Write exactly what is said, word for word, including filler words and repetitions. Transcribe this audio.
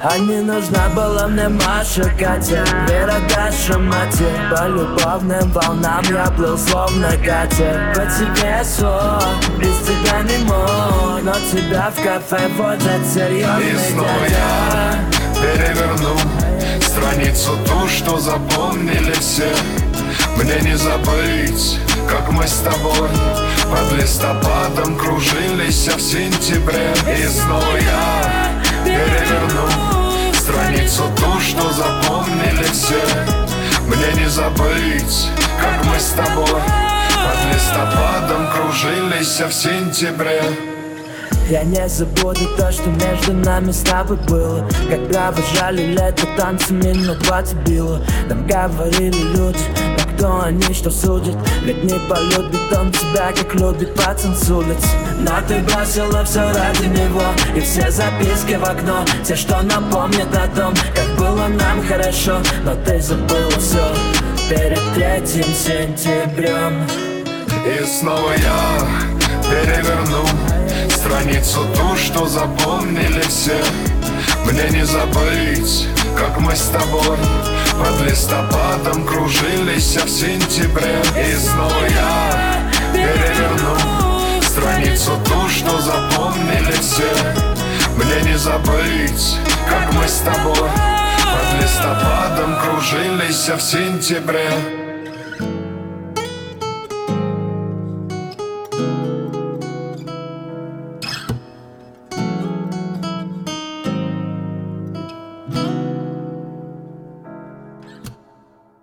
А не нужна была мне Маша, Катя, Вера, Даша, Матя. По любовным волнам я плыл словно Катя. По тебе сон, без тебя не мог, но тебя в кафе водят серьезный И снова дядя. я переверну страницу ту, что запомнили все. Мне не забыть, как мы с тобой под листопадом кружились в сентябре. И снова я переверну страницу ту, что запомнили все. Мне не забыть, как мы с тобой под листопадом кружились в сентябре. Я не забуду то, что между нами с тобой было. Как провожали лето танцами, но двадцать било. Нам говорили люди, но кто они, что судят? Ведь не полюбит он тебя, как любит пацан с улиц. Но ты бросила все ради него, и все записки в окно, те, что напомнят о том, как было нам хорошо. Но ты забыла все перед третьим сентябрем. И снова я переверну страницу ту, что запомнили все. Мне не забыть, как мы с тобой под листопадом кружились в сентябре. И снова я переверну страницу ту, что запомнили все. Мне не забыть, как мы с тобой под листопадом кружились в сентябре.